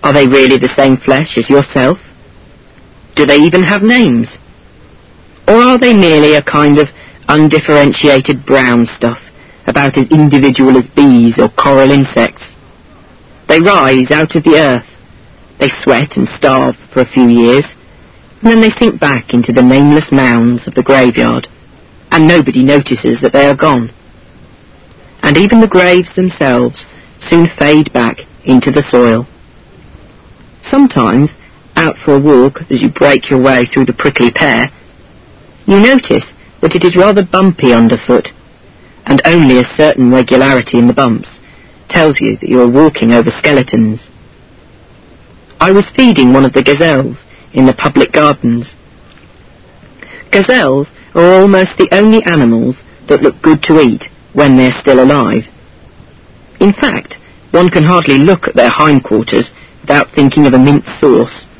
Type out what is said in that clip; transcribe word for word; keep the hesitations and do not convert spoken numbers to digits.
Are they really the same flesh as yourself? Do they even have names? Or are they merely a kind of undifferentiated brown stuff, about as individual as bees or coral insects? They rise out of the earth. They sweat and starve for a few years, and then they sink back into the nameless mounds of the graveyard, and nobody notices that they are gone. And even the graves themselves soon fade back into the soil. Sometimes, out for a walk as you break your way through the prickly pear, you notice that it is rather bumpy underfoot, and only a certain regularity in the bumps tells you that you are walking over skeletons. I was feeding one of the gazelles in the public gardens. Gazelles are almost the only animals that look good to eat when they're still alive. In fact, one can hardly look at their hindquarters without thinking of a mint sauce.